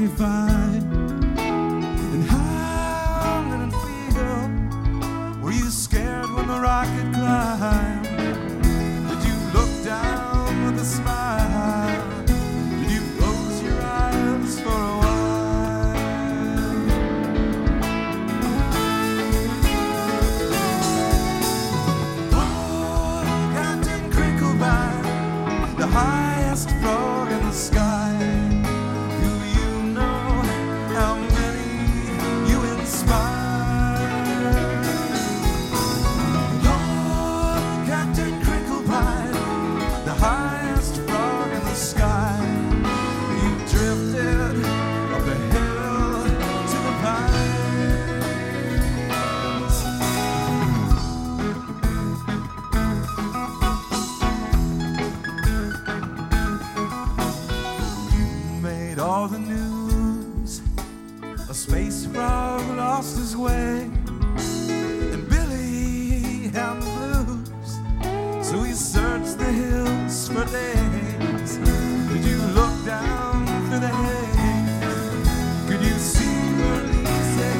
fine. And how did it feel? Were you scared when the rocket climbed? Did you look down with a smile? Did you close your eyes for a while? Oh, Captain Crinkleback, the highest frog in the sky. All the news, a space frog lost his way, and Billy had the blues, so he searched the hills for days. Did you look down through the haze? Could you see where Lisa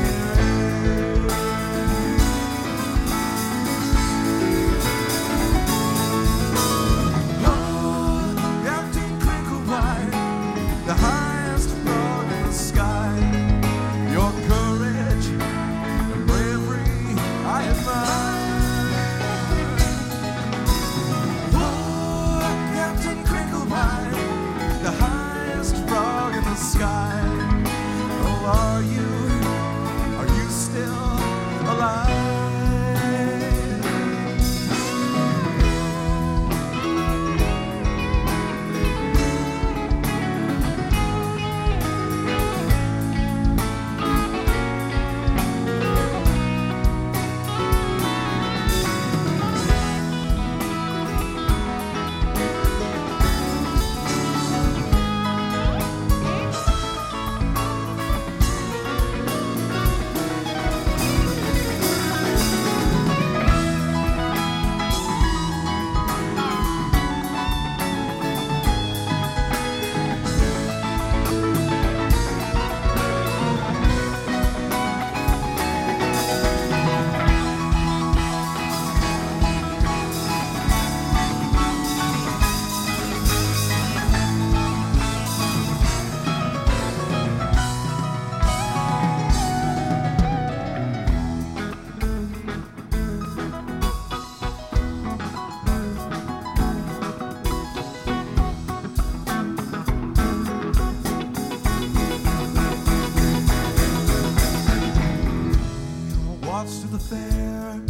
to the fair,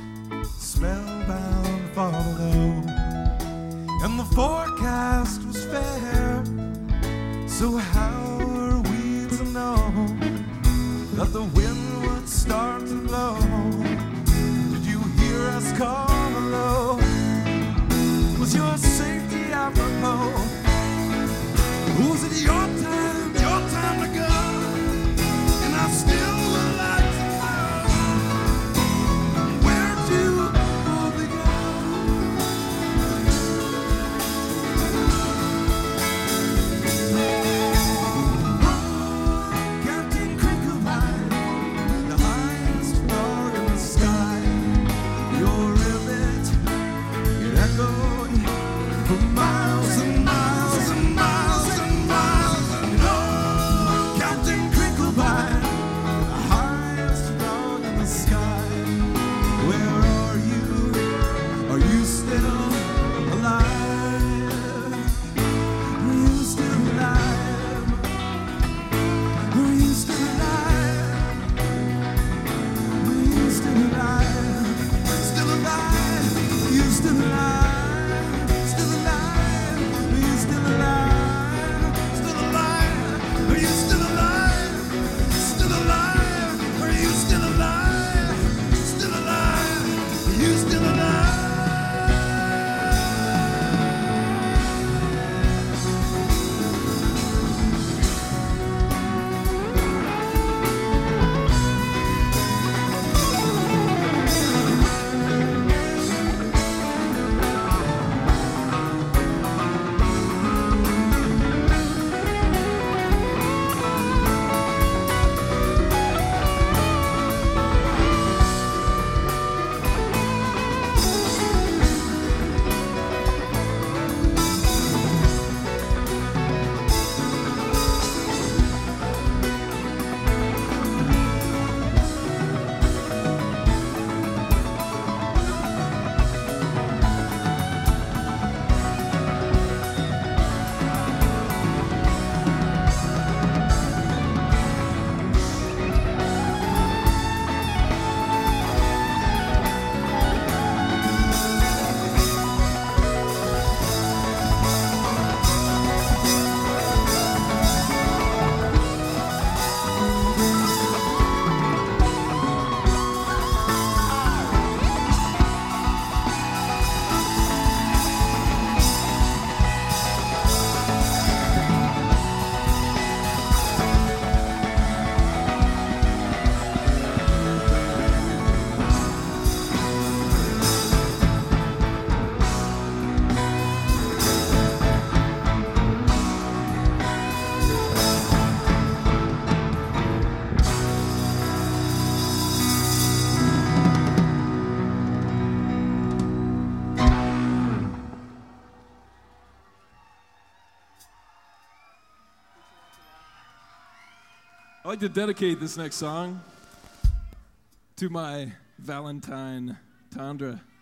spellbound far below, and the forecast was fair. So how are we to know that the wind would start to blow? Did you hear us call hello? Was your safety apropos? Was it your time to go? And I still would like to know. Miles and miles and miles and miles, and oh, Captain Crinkleback, the highest frog in the sky. Where are you? Are you still alive? Are you still alive? Are you still alive? Are you still alive? Still alive? Are you still alive? I'd like to dedicate this next song to my Valentine, Tandra.